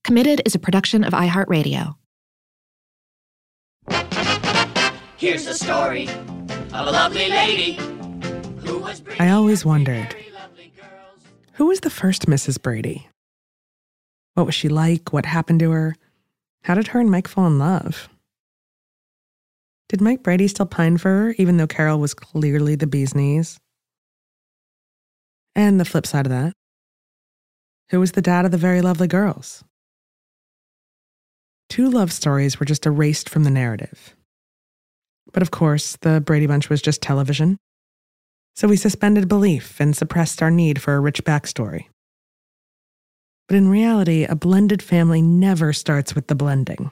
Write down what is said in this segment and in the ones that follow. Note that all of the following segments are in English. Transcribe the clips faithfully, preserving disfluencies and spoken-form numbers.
Committed is a production of iHeartRadio. Here's the story of a lovely lady who was... I always wondered, who was the first Missus Brady? What was she like? What happened to her? How did her and Mike fall in love? Did Mike Brady still pine for her, even though Carol was clearly the bee's knees? And the flip side of that, who was the dad of the very lovely girls? Two love stories were just erased from the narrative. But of course, the Brady Bunch was just television. So we suspended belief and suppressed our need for a rich backstory. But in reality, a blended family never starts with the blending.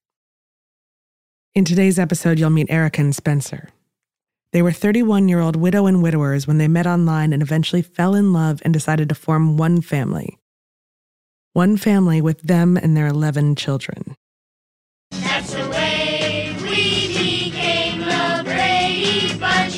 In today's episode, you'll meet Erica and Spencer. They were thirty-one-year-old widow and widowers when they met online and eventually fell in love and decided to form one family. One family with them and their eleven children. That's the way we became the Brady Bunch.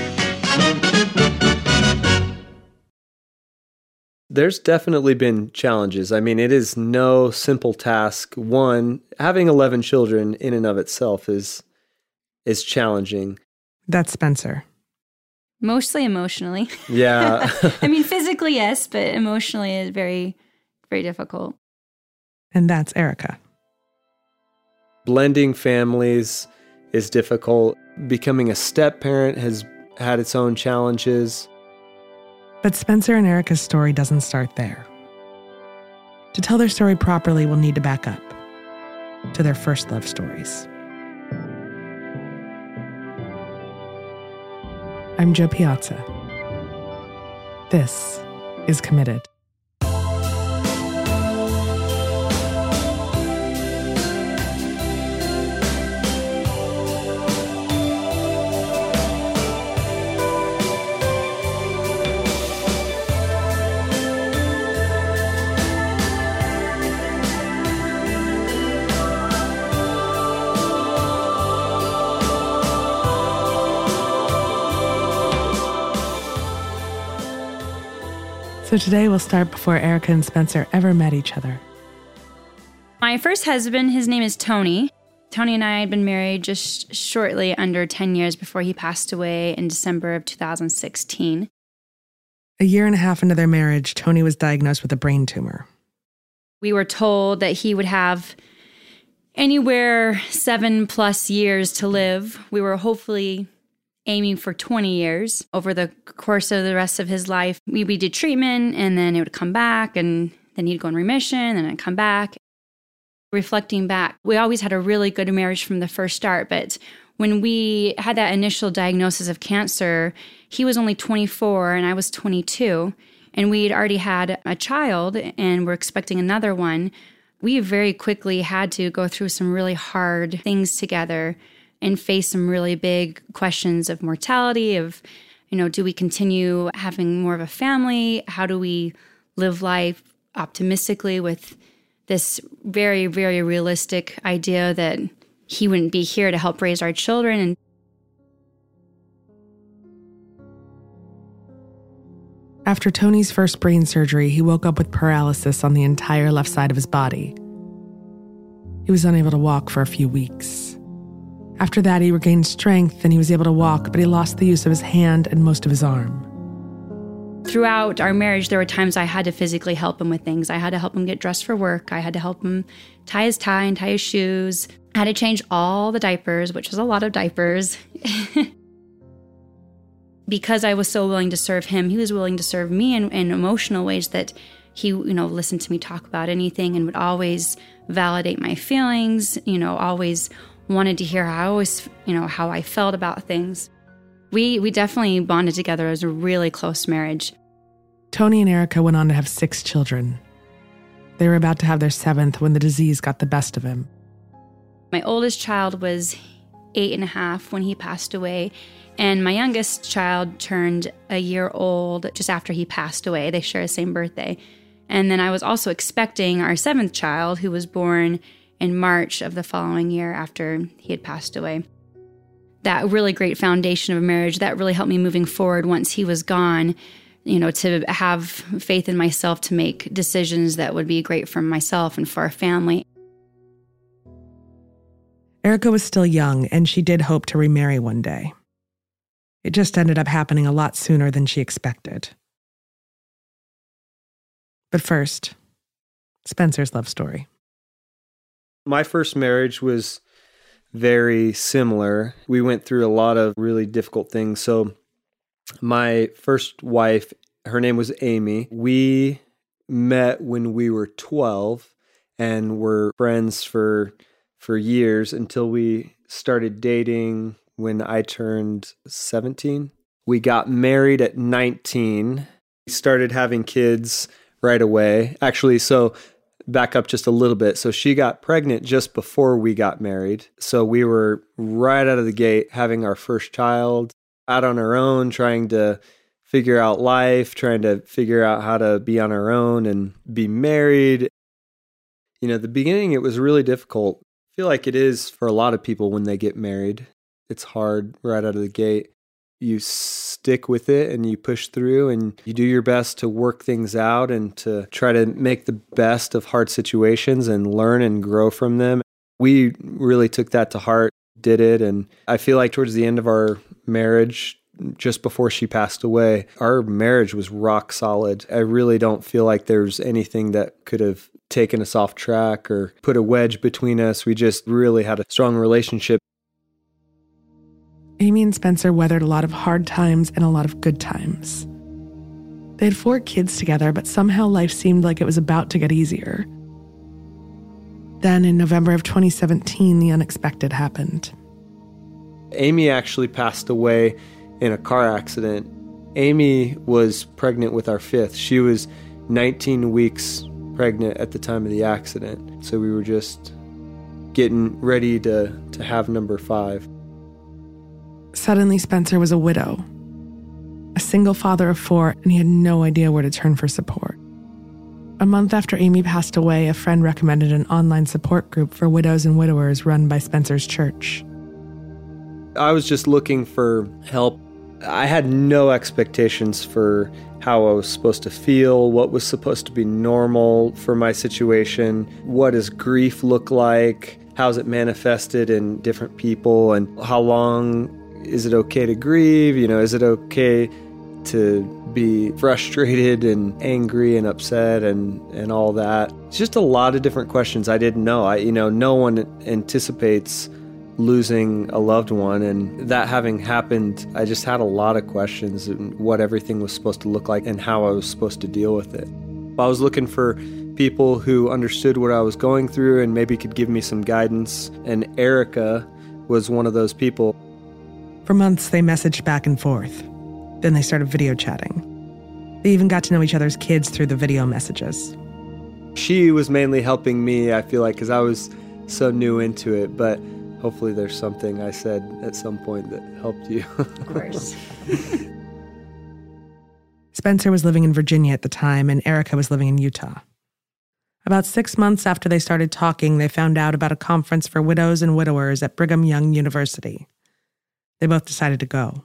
There's definitely been challenges. I mean, it is no simple task. One, having eleven children in and of itself is is challenging. That's Spencer. Mostly emotionally. Yeah. I mean, physically, yes, but emotionally is very, very difficult. And that's Erica. Blending families is difficult. Becoming a step-parent has had its own challenges. But Spencer and Erica's story doesn't start there. To tell their story properly, we'll need to back up to their first love stories. I'm Joe Piazza. This is Committed. So today we'll start before Erica and Spencer ever met each other. My first husband, his name is Tony. Tony and I had been married just shortly under ten years before he passed away in December of two thousand sixteen. A year and a half into their marriage, Tony was diagnosed with a brain tumor. We were told that he would have anywhere seven plus years to live. We were hopefully aiming for twenty years over the course of the rest of his life. We, we did treatment, and then it would come back, and then he'd go in remission, and then it'd come back. Reflecting back, we always had a really good marriage from the first start, but when we had that initial diagnosis of cancer, he was only twenty-four, and I was twenty-two, and we'd already had a child, and we're expecting another one. We very quickly had to go through some really hard things together and face some really big questions of mortality, of, you know, do we continue having more of a family? How do we live life optimistically with this very, very realistic idea that he wouldn't be here to help raise our children? And after Tony's first brain surgery, he woke up with paralysis on the entire left side of his body. He was unable to walk for a few weeks. After that, he regained strength and he was able to walk, but he lost the use of his hand and most of his arm. Throughout our marriage, there were times I had to physically help him with things. I had to help him get dressed for work. I had to help him tie his tie and tie his shoes. I had to change all the diapers, which was a lot of diapers. Because I was so willing to serve him, he was willing to serve me in, in emotional ways that he, you know, listened to me talk about anything and would always validate my feelings, you know, always wanted to hear how I always, you know, how I felt about things. We we definitely bonded together as a really close marriage. Tony and Erica went on to have six children. They were about to have their seventh when the disease got the best of him. My oldest child was eight and a half when he passed away, and my youngest child turned a year old just after he passed away. They share the same birthday. And then I was also expecting our seventh child, who was born in March of the following year after he had passed away. That really great foundation of a marriage, that really helped me moving forward once he was gone, you know, to have faith in myself to make decisions that would be great for myself and for our family. Erica was still young, and she did hope to remarry one day. It just ended up happening a lot sooner than she expected. But first, Spencer's love story. My first marriage was very similar. We went through a lot of really difficult things. So my first wife, her name was Amy. We met when we were twelve and were friends for for years until we started dating when I turned seventeen. We got married at nineteen. We started having kids right away. Actually, so back up just a little bit. So she got pregnant just before we got married. So we were right out of the gate having our first child, out on our own, trying to figure out life, trying to figure out how to be on our own and be married. You know, at the beginning, it was really difficult. I feel like it is for a lot of people when they get married. It's hard right out of the gate. You stick with it and you push through and you do your best to work things out and to try to make the best of hard situations and learn and grow from them. We really took that to heart, did it. And I feel like towards the end of our marriage, just before she passed away, our marriage was rock solid. I really don't feel like there's anything that could have taken us off track or put a wedge between us. We just really had a strong relationship. Amy and Spencer weathered a lot of hard times and a lot of good times. They had four kids together, but somehow life seemed like it was about to get easier. Then in November of twenty seventeen, the unexpected happened. Amy actually passed away in a car accident. Amy was pregnant with our fifth. She was nineteen weeks pregnant at the time of the accident. So we were just getting ready to, to have number five. Suddenly, Spencer was a widow, a single father of four, and he had no idea where to turn for support. A month after Amy passed away, a friend recommended an online support group for widows and widowers run by Spencer's church. I was just looking for help. I had no expectations for how I was supposed to feel, what was supposed to be normal for my situation, what does grief look like, how's it manifested in different people, and how long is it okay to grieve? You know, is it okay to be frustrated and angry and upset and, and all that? It's just a lot of different questions I didn't know. I, you know, no one anticipates losing a loved one, and that having happened, I just had a lot of questions and what everything was supposed to look like and how I was supposed to deal with it. I was looking for people who understood what I was going through and maybe could give me some guidance, and Erica was one of those people. For months, they messaged back and forth. Then they started video chatting. They even got to know each other's kids through the video messages. She was mainly helping me, I feel like, because I was so new into it, but hopefully there's something I said at some point that helped you. Of course. Spencer was living in Virginia at the time, and Erica was living in Utah. About six months after they started talking, they found out about a conference for widows and widowers at Brigham Young University. They both decided to go.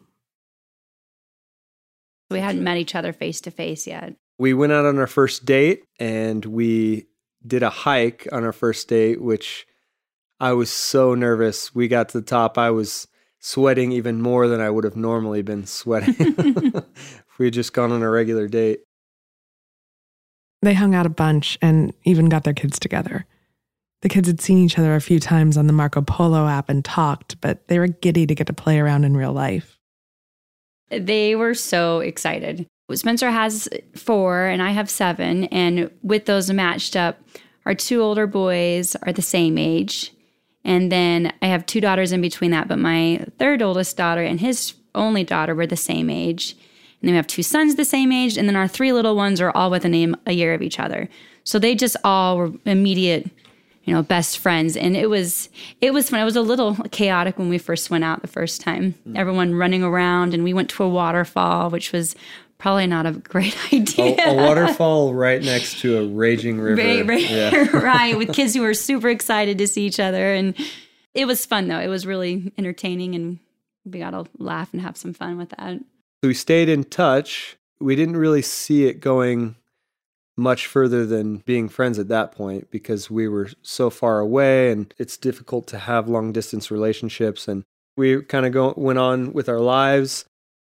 We hadn't met each other face to face yet. We went out on our first date, and we did a hike on our first date, which I was so nervous. We got to the top. I was sweating even more than I would have normally been sweating if we had just gone on a regular date. They hung out a bunch and even got their kids together. The kids had seen each other a few times on the Marco Polo app and talked, but they were giddy to get to play around in real life. They were so excited. Spencer has four and I have seven, and with those matched up, our two older boys are the same age. And then I have two daughters in between that, but my third oldest daughter and his only daughter were the same age. And then we have two sons the same age, and then our three little ones are all within a year of each other. So they just all were immediate, you know, best friends. And it was it was fun. It was a little chaotic when we first went out the first time. Mm. Everyone running around, and we went to a waterfall, which was probably not a great idea. A, a waterfall right next to a raging river. Right, right, yeah. right, with kids who were super excited to see each other. And it was fun, though. It was really entertaining, and we got to laugh and have some fun with that. We stayed in touch. we didn't really see it going much further than being friends at that point because we were so far away and it's difficult to have long distance relationships. And we kind of go went on with our lives.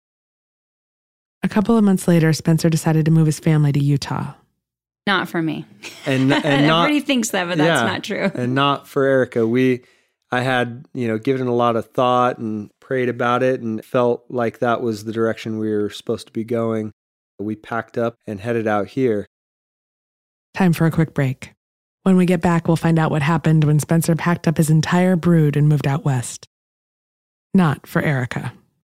A couple of months later, Spencer decided to move his family to Utah. Not for me. And, and not, everybody thinks that, but that's yeah, not true. And not for Erica. We, I had, you know, given a lot of thought and prayed about it and felt like that was the direction we were supposed to be going. We packed up and headed out here. Time for a quick break. When we get back, we'll find out what happened when Spencer packed up his entire brood and moved out west. Not for Erica.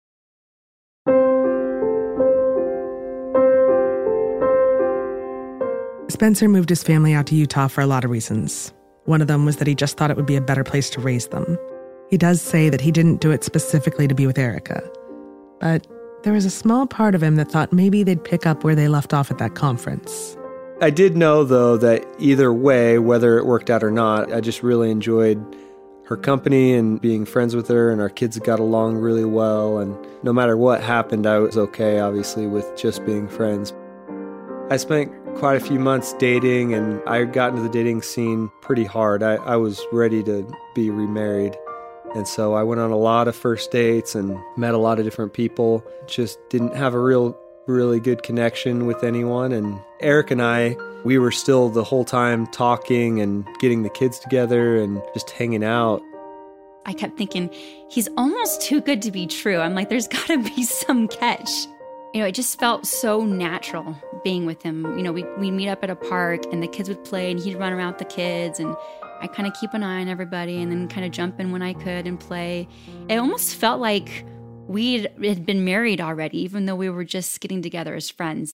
Spencer moved his family out to Utah for a lot of reasons. One of them was that he just thought it would be a better place to raise them. He does say that he didn't do it specifically to be with Erica. But there was a small part of him that thought maybe they'd pick up where they left off at that conference. I did know, though, that either way, whether it worked out or not, I just really enjoyed her company and being friends with her, and our kids got along really well. And no matter what happened, I was okay, obviously, with just being friends. I spent quite a few months dating, and I got into the dating scene pretty hard. I, I was ready to be remarried. And so I went on a lot of first dates and met a lot of different people. Just didn't have a real really good connection with anyone. And Eric and I, we were still the whole time talking and getting the kids together and just hanging out. I kept thinking, he's almost too good to be true. I'm like, there's got to be some catch. You know, it just felt so natural being with him. You know, we, we'd meet up at a park and the kids would play and he'd run around with the kids and I kind of keep an eye on everybody and then kind of jump in when I could and play. It almost felt like we had been married already, even though we were just getting together as friends.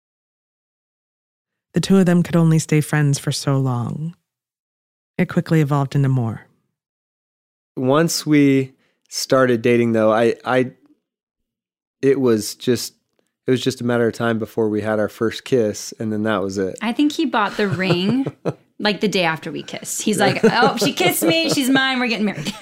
The two of them could only stay friends for so long. It quickly evolved into more. Once we started dating, though, I, I, it was just, it was just a matter of time before we had our first kiss, and then that was it. I think he bought the ring like the day after we kissed. He's like, "Oh, she kissed me. She's mine. We're getting married."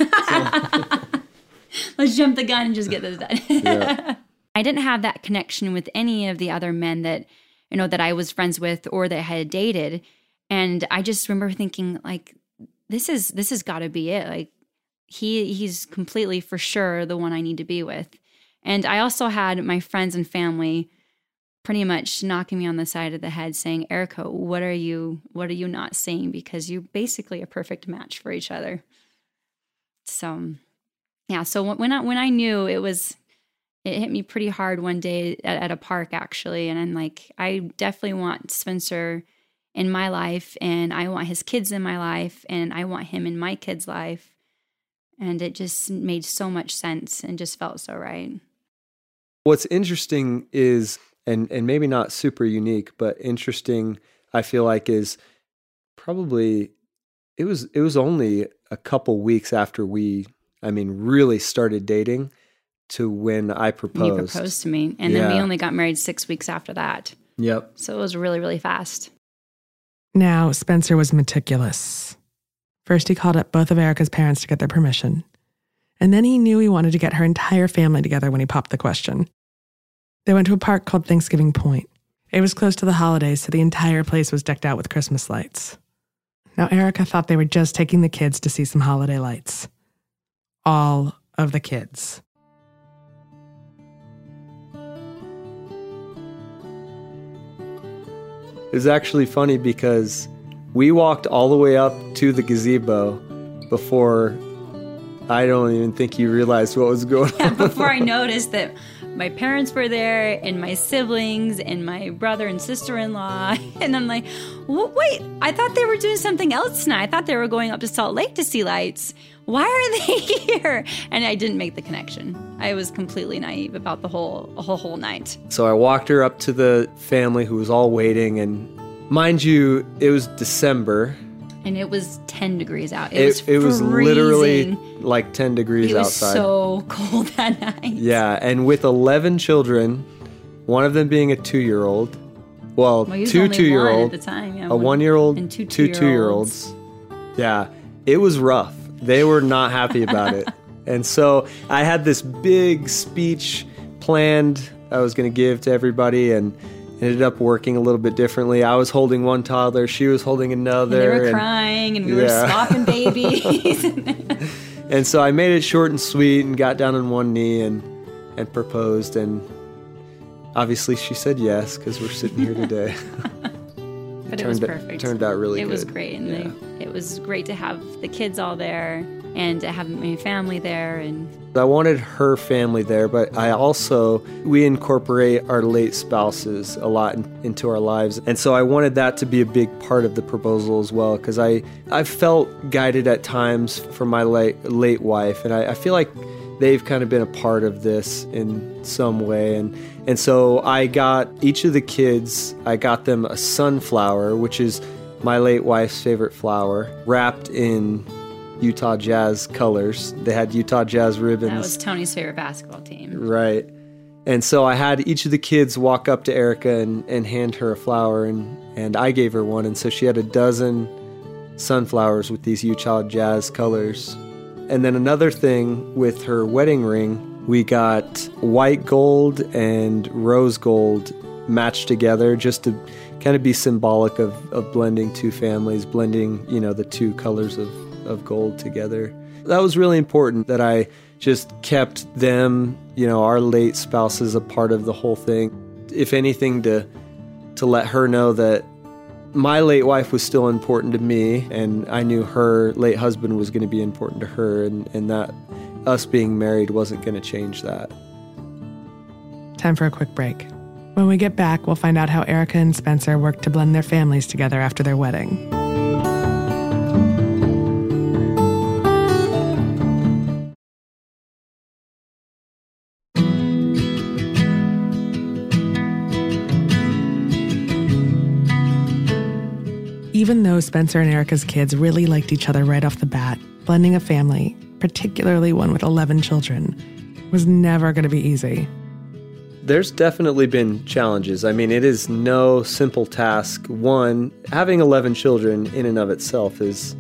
Let's jump the gun and just get this done. Yeah. I didn't have that connection with any of the other men that, you know, that I was friends with or that I had dated. And I just remember thinking, like, this is, this has got to be it. Like, he, he's completely for sure the one I need to be with. And I also had my friends and family pretty much knocking me on the side of the head saying, "Erica, what are you, what are you not seeing? Because you're basically a perfect match for each other." So, yeah. So when I, when I knew it was, it hit me pretty hard one day at, at a park, actually. And I'm like, I definitely want Spencer in my life, and I want his kids in my life, and I want him in my kids' life. And it just made so much sense and just felt so right. What's interesting is, and, and maybe not super unique, but interesting, I feel like, is probably, it was, it was only a couple weeks after we, I mean, really started dating to when I proposed. You proposed to me. And yeah. then we only got married six weeks after that. Yep. So it was really, really fast. Now, Spencer was meticulous. First, he called up both of Erica's parents to get their permission. And then he knew he wanted to get her entire family together when he popped the question. They went to a park called Thanksgiving Point. It was close to the holidays, so the entire place was decked out with Christmas lights. Now, Erica thought they were just taking the kids to see some holiday lights. All of the kids. It was actually funny because we walked all the way up to the gazebo before, I don't even think you realized what was going yeah, on. Before I noticed that my parents were there and my siblings and my brother and sister-in-law. And I'm like, well, wait, I thought they were doing something else tonight. I thought they were going up to Salt Lake to see lights. Why are they here? And I didn't make the connection. I was completely naive about the whole, whole, whole night. So I walked her up to the family who was all waiting. And mind you, it was December. And it was ten degrees out. It, It, was it was freezing. literally like ten degrees It was outside. so cold that night. Yeah, and with eleven children, one of them being a two-year-old, well, Well, he was two only two-year-old, one at the time, yeah, a one- one-year-old, and two two two-year-olds. two-year-olds. Yeah, it was rough. They were not happy about it. And so I had this big speech planned I was going to give to everybody, and ended up working a little bit differently. I was holding one toddler, she was holding another. And they were and, crying, and we yeah. were swapping babies. And so I made it short and sweet and got down on one knee and, and proposed. And obviously she said yes, because we're sitting here today. But it, it was turned, perfect. Turned out really it good. It was great. And yeah. they, it was great to have the kids all there and to have my family there. And I wanted her family there, but I also, we incorporate our late spouses a lot in, into our lives. And so I wanted that to be a big part of the proposal as well, because I, I felt guided at times from my late, late wife. And I, I feel like they've kind of been a part of this in some way. And, and so I got each of the kids, I got them a sunflower, which is my late wife's favorite flower, wrapped in Utah Jazz colors. They had Utah Jazz ribbons. That was Tony's favorite basketball team. Right. And so I had each of the kids walk up to Erica and, and hand her a flower, and, and I gave her one. And so she had a dozen sunflowers with these Utah Jazz colors. And then another thing with her wedding ring, we got white gold and rose gold matched together just to kind of be symbolic of, of blending two families, blending, you know, the two colors of of gold together. That was really important, that I just kept them, you know, our late spouses, a part of the whole thing. If anything, to to let her know that my late wife was still important to me, and I knew her late husband was going to be important to her, and, and that us being married wasn't going to change that. Time for a quick break. When we get back, we'll find out how Erica and Spencer worked to blend their families together after their wedding. Even though Spencer and Erica's kids really liked each other right off the bat, blending a family, particularly one with eleven children, was never going to be easy. There's definitely been challenges. I mean, it is no simple task. One, having eleven children in and of itself is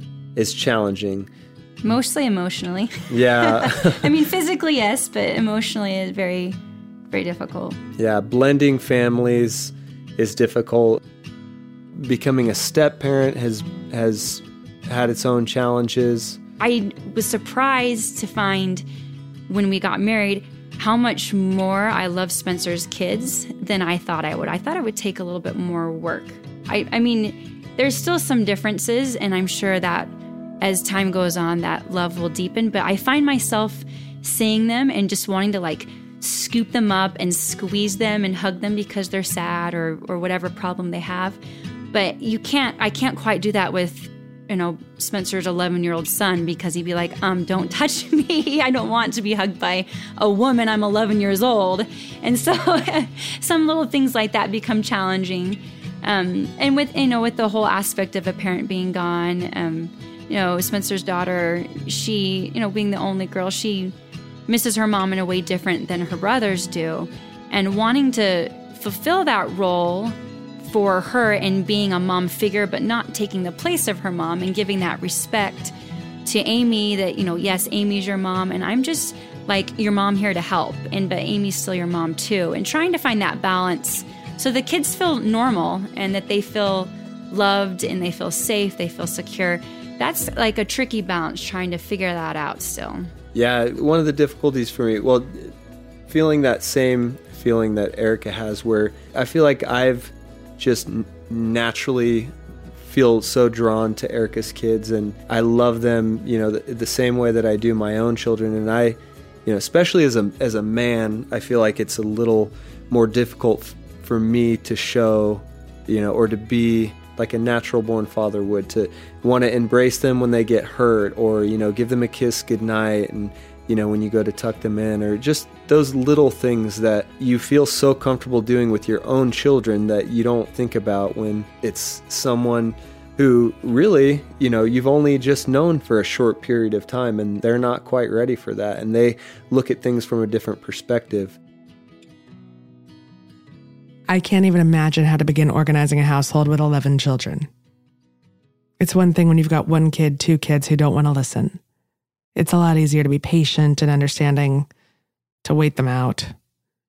is challenging. Mostly emotionally. Yeah. I mean, physically, yes, but emotionally is very, very difficult. Yeah, blending families is difficult. Becoming a step parent has has had its own challenges. I was surprised to find when we got married how much more I love Spencer's kids than I thought I would. I thought it would take a little bit more work. I, I mean, there's still some differences, and I'm sure that as time goes on, that love will deepen. But I find myself seeing them and just wanting to like scoop them up and squeeze them and hug them because they're sad or or whatever problem they have. But you can't, I can't quite do that with, you know, Spencer's eleven-year-old son, because he'd be like, um, don't touch me. I don't want to be hugged by a woman. I'm eleven years old. And so some little things like that become challenging. Um, and with, you know, with the whole aspect of a parent being gone, um, you know, Spencer's daughter, she, you know, being the only girl, she misses her mom in a way different than her brothers do. And wanting to fulfill that role for her and being a mom figure, but not taking the place of her mom and giving that respect to Amy that, you know, yes, Amy's your mom and I'm just like your mom here to help. And, but Amy's still your mom too. And trying to find that balance so the kids feel normal and that they feel loved and they feel safe, they feel secure. That's like a tricky balance, trying to figure that out still. Yeah, one of the difficulties for me, well, feeling that same feeling that Erica has, where I feel like I've just naturally feel so drawn to Erica's kids, and I love them, you know, the, the same way that I do my own children. And I, you know, especially as a as a man, I feel like it's a little more difficult f- for me to show, you know, or to be like a natural born father would, to want to embrace them when they get hurt, or, you know, give them a kiss goodnight, and, you know, when you go to tuck them in, or just those little things that you feel so comfortable doing with your own children that you don't think about when it's someone who really, you know, you've only just known for a short period of time, and they're not quite ready for that, and they look at things from a different perspective. I can't even imagine how to begin organizing a household with eleven children. It's one thing when you've got one kid, two kids who don't want to listen. It's a lot easier to be patient and understanding, to wait them out.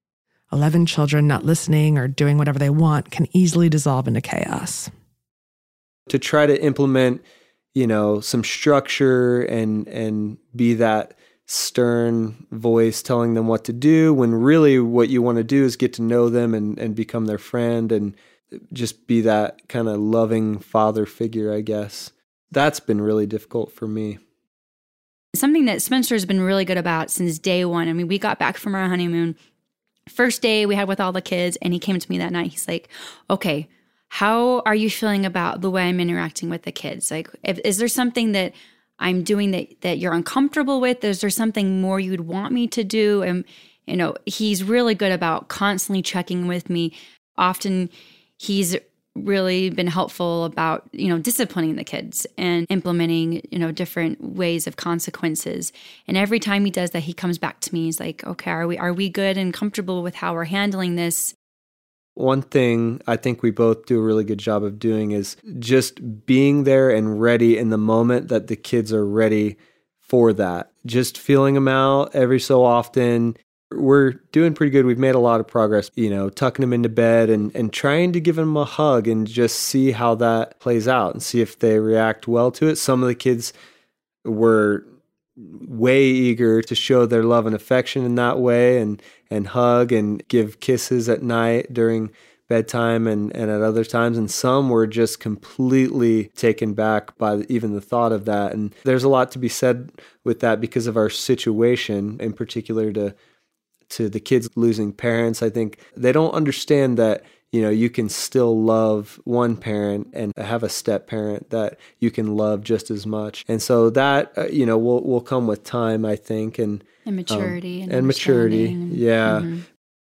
eleven children not listening or doing whatever they want can easily dissolve into chaos. To try to implement, you know, some structure and and be that stern voice telling them what to do, when really what you want to do is get to know them and, and become their friend and just be that kind of loving father figure, I guess. That's been really difficult for me. Something that Spencer has been really good about since day one. I mean, we got back from our honeymoon. First day we had with all the kids, and he came to me that night. He's like, okay, how are you feeling about the way I'm interacting with the kids? Like, if, is there something that I'm doing that, that you're uncomfortable with? Is there something more you'd want me to do? And, you know, he's really good about constantly checking with me. Often he's really been helpful about, you know, disciplining the kids and implementing, you know, different ways of consequences. And every time he does that, he comes back to me. He's like, okay, are we, are we good and comfortable with how we're handling this? One thing I think we both do a really good job of doing is just being there and ready in the moment that the kids are ready for that. Just feeling them out every so often. We're doing pretty good. We've made a lot of progress, you know, tucking them into bed and, and trying to give them a hug and just see how that plays out and see if they react well to it. Some of the kids were way eager to show their love and affection in that way and, and hug and give kisses at night during bedtime and, and at other times. And some were just completely taken back by even the thought of that. And there's a lot to be said with that because of our situation, in particular to to the kids losing parents. I think they don't understand that, you know, you can still love one parent and have a step parent that you can love just as much. And so that, uh, you know, will will come with time, I think. And, and maturity. Um, and, and maturity. And, yeah. Mm-hmm.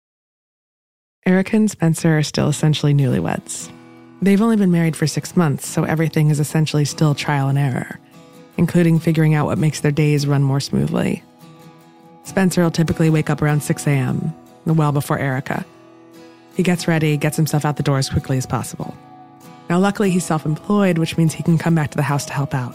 Erica and Spencer are still essentially newlyweds. They've only been married for six months, so everything is essentially still trial and error, including figuring out what makes their days run more smoothly. Spencer will typically wake up around six a.m., well before Erica. He gets ready, gets himself out the door as quickly as possible. Now, luckily, he's self-employed, which means he can come back to the house to help out.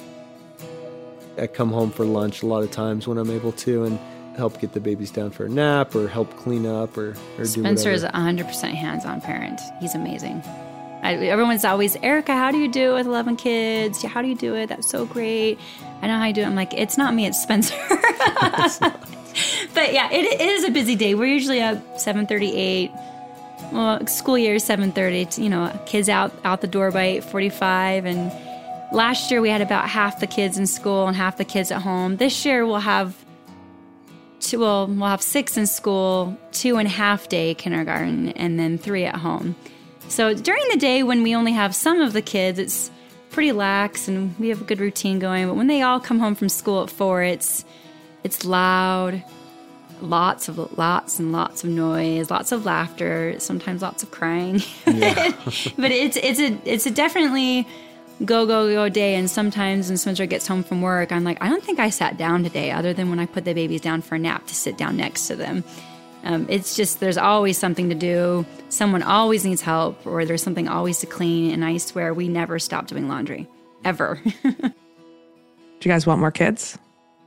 I come home for lunch a lot of times when I'm able to and help get the babies down for a nap or help clean up or, or do whatever. Spencer is a one hundred percent hands-on parent. He's amazing. I, everyone's always, Erica, how do you do it with eleven kids? How do you do it? That's so great. I know how you do it. I'm like, it's not me, it's Spencer. It's But yeah, it, it is a busy day. We're usually up seven thirty-eight. Well, school year is seven thirty. You know, kids out, out the door by eight forty-five. And last year we had about half the kids in school and half the kids at home. This year we'll have two, well, we'll have six in school, two and a half day kindergarten, and then three at home. So during the day when we only have some of the kids, it's pretty lax and we have a good routine going. But when they all come home from school at four, it's it's loud, lots of lots and lots of noise, lots of laughter, sometimes lots of crying. Yeah. But it's it's a it's a definitely go go go day. And sometimes when Spencer gets home from work, I'm like, I don't think I sat down today, other than when I put the babies down for a nap to sit down next to them. Um, it's just, there's always something to do. Someone always needs help, or there's something always to clean. And I swear we never stop doing laundry, ever. Do you guys want more kids?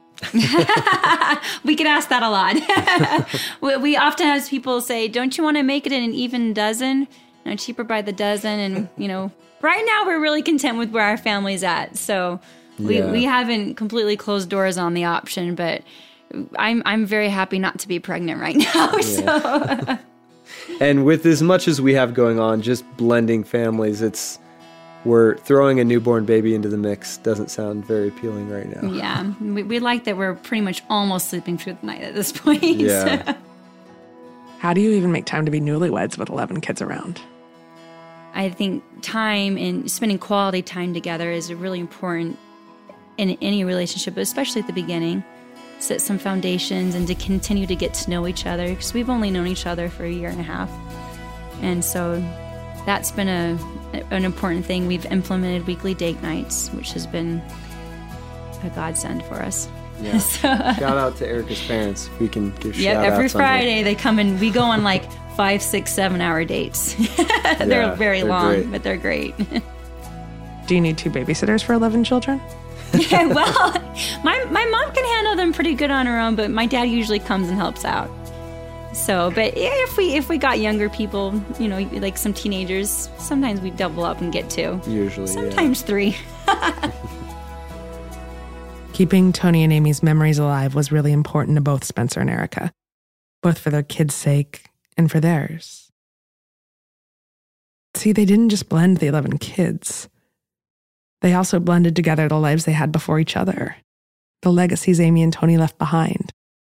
We get asked that a lot. we, we often have people say, don't you want to make it in an even dozen? You know, cheaper by the dozen. And, you know, right now we're really content with where our family's at. So we, Yeah. we haven't completely closed doors on the option, but I'm I'm very happy not to be pregnant right now. Yeah. So. And with as much as we have going on, just blending families, it's we're throwing a newborn baby into the mix doesn't sound very appealing right now. Yeah, we, we like that we're pretty much almost sleeping through the night at this point. Yeah. How do you even make time to be newlyweds with eleven kids around? I think time and spending quality time together is really important in any relationship, but especially at the beginning. Set some foundations and to continue to get to know each other, because we've only known each other for a year and a half. And so that's been a an important thing. We've implemented weekly date nights, which has been a godsend for us. Yeah. So, Shout out to Erica's parents. If we can give yeah, shout every outs Friday they come and we go on like five, six, seven hour dates. They're Yeah, very they're long, great. but they're great. Do you need two babysitters for eleven children? Yeah, well, my my mom can handle them pretty good on her own, but my dad usually comes and helps out. So, but if we if we got younger people, you know, like some teenagers, sometimes we double up and get two. Usually, sometimes yeah. three. Keeping Tony and Amy's memories alive was really important to both Spencer and Erica, both for their kids' sake and for theirs. See, they didn't just blend the eleven kids. They also blended together the lives they had before each other, the legacies Amy and Tony left behind.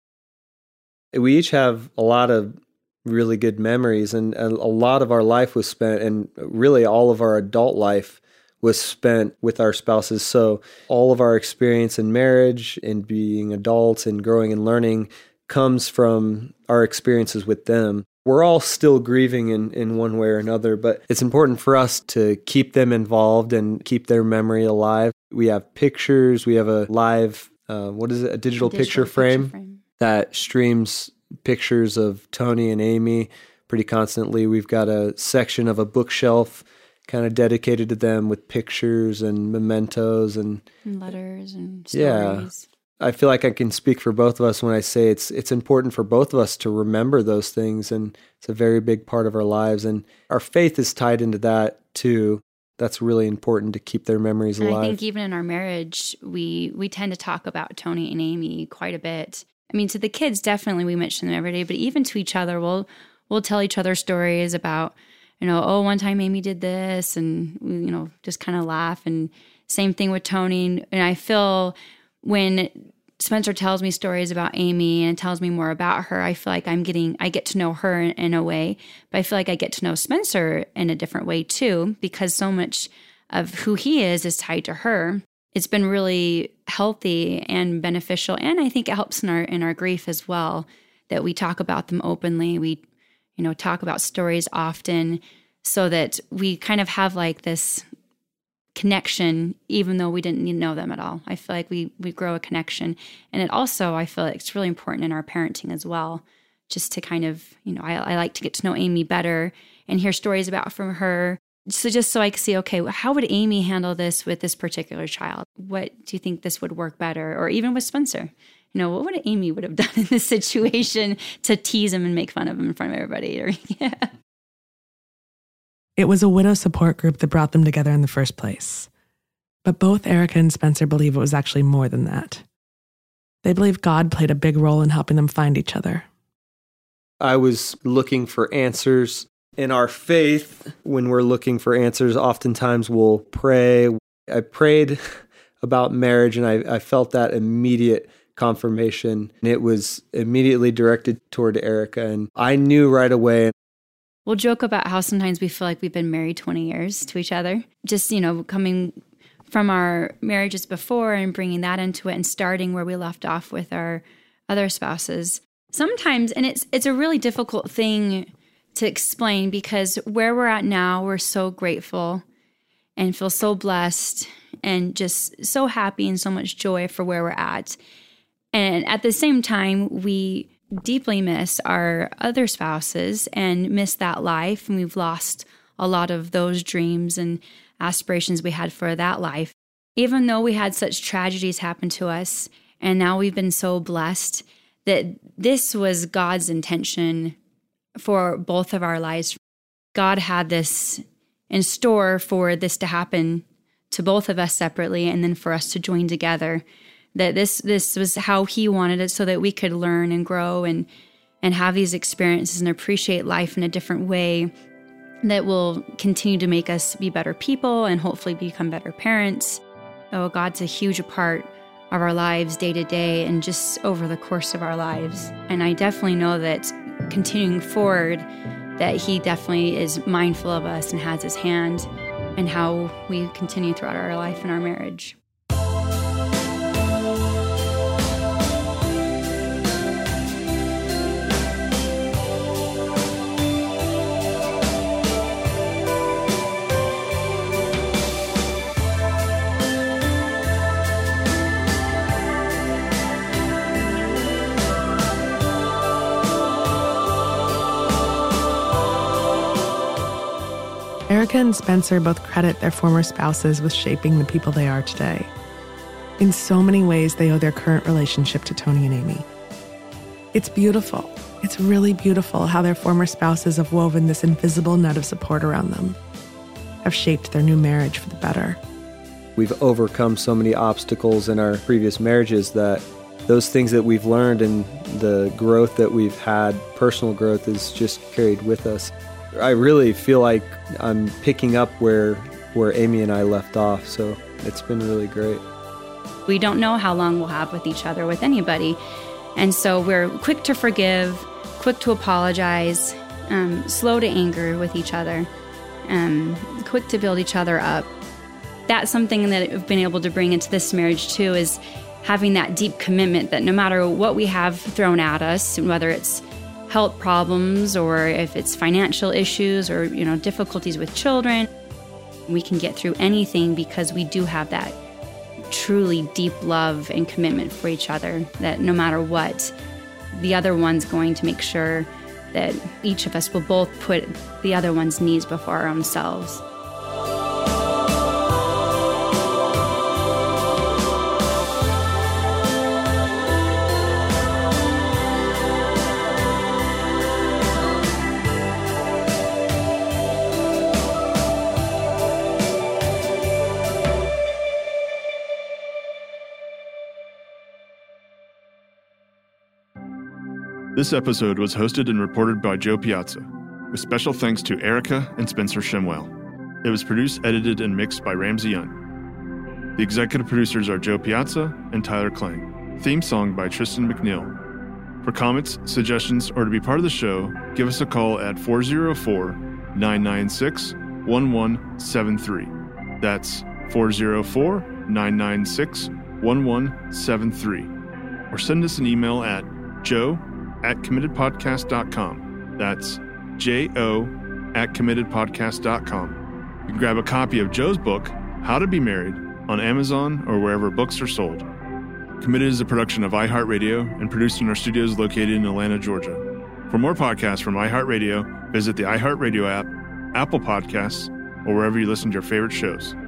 We each have a lot of really good memories, and a lot of our life was spent, and really all of our adult life was spent with our spouses. So all of our experience in marriage and being adults and growing and learning comes from our experiences with them. We're all still grieving in, in one way or another, but it's important for us to keep them involved and keep their memory alive. We have pictures. We have a live, uh, what is it, a digital, a digital picture, frame, picture frame that streams pictures of Tony and Amy pretty constantly. We've got a section of a bookshelf kind of dedicated to them with pictures and mementos and, and letters and yeah. stories. I feel like I can speak for both of us when I say it's it's important for both of us to remember those things, and it's a very big part of our lives, and our faith is tied into that too. That's really important to keep their memories alive. And I think even in our marriage, we we tend to talk about Tony and Amy quite a bit. I mean, to the kids, definitely we mention them every day, but even to each other, we'll we'll tell each other stories about, you know, oh, one time Amy did this, and we, you know, just kind of laugh. And same thing with Tony. And I feel when Spencer tells me stories about Amy and tells me more about her, I feel like I'm getting, I get to know her in, in a way, but I feel like I get to know Spencer in a different way too, because so much of who he is is tied to her. It's been really healthy and beneficial, and I think it helps in our in our grief as well, that we talk about them openly. We, you know, talk about stories often, so that we kind of have like this connection, even though we didn't know them at all. I feel like we we grow a connection, and it also, I feel like it's really important in our parenting as well, just to kind of, you know, I, I like to get to know Amy better and hear stories about from her. So just so I can see, okay, how would Amy handle this with this particular child? What do you think this would work better? Or even with Spencer, you know, what would Amy would have done in this situation to tease him and make fun of him in front of everybody? Or yeah. It was a widow support group that brought them together in the first place. But both Erica and Spencer believe it was actually more than that. They believe God played a big role in helping them find each other. I was looking for answers. In our faith, when we're looking for answers, oftentimes we'll pray. I prayed about marriage, and I, I felt that immediate confirmation. And it was immediately directed toward Erica, and I knew right away. We'll joke about how sometimes we feel like we've been married twenty years to each other. Just, you know, coming from our marriages before and bringing that into it and starting where we left off with our other spouses. Sometimes, and it's it's a really difficult thing to explain, because where we're at now, we're so grateful and feel so blessed and just so happy and so much joy for where we're at. And at the same time, we deeply miss our other spouses and miss that life. And we've lost a lot of those dreams and aspirations we had for that life. Even though we had such tragedies happen to us, and now we've been so blessed that this was God's intention for both of our lives. God had this in store for this to happen to both of us separately, and then for us to join together. That this this was how he wanted it, so that we could learn and grow and and have these experiences and appreciate life in a different way that will continue to make us be better people and hopefully become better parents. Oh, God's a huge part of our lives day to day and just over the course of our lives. And I definitely know that continuing forward, that he definitely is mindful of us and has his hand in how we continue throughout our life and our marriage. Erica and Spencer both credit their former spouses with shaping the people they are today. In so many ways, they owe their current relationship to Tony and Amy. It's beautiful. It's really beautiful how their former spouses have woven this invisible net of support around them, have shaped their new marriage for the better. We've overcome so many obstacles in our previous marriages that those things that we've learned and the growth that we've had, personal growth, is just carried with us. I really feel like I'm picking up where where Amy and I left off, so it's been really great. We don't know how long we'll have with each other, with anybody. And so we're quick to forgive, quick to apologize, um, slow to anger with each other, um, quick to build each other up. That's something that I've been able to bring into this marriage too, is having that deep commitment that no matter what we have thrown at us, whether it's health problems or if it's financial issues or, you know, difficulties with children, we can get through anything because we do have that truly deep love and commitment for each other, that no matter what, the other one's going to make sure that each of us will both put the other one's needs before our own selves. This episode was hosted and reported by Joe Piazza, with special thanks to Erica and Spencer Shimwell. It was produced, edited, and mixed by Ramsey Young. The executive producers are Joe Piazza and Tyler Klang. Theme song by Tristan McNeil. For comments, suggestions, or to be part of the show, give us a call at four oh four, nine nine six, one one seven three. That's four oh four, nine nine six, one one seven three. Or send us an email at joe at committed podcast dot com. That's J O at committed podcast dot com. You can grab a copy of Joe's book, How to Be Married, on Amazon or wherever books are sold. Committed is a production of iHeartRadio and produced in our studios located in Atlanta, Georgia. For more podcasts from iHeartRadio, visit the iHeartRadio app, Apple Podcasts, or wherever you listen to your favorite shows.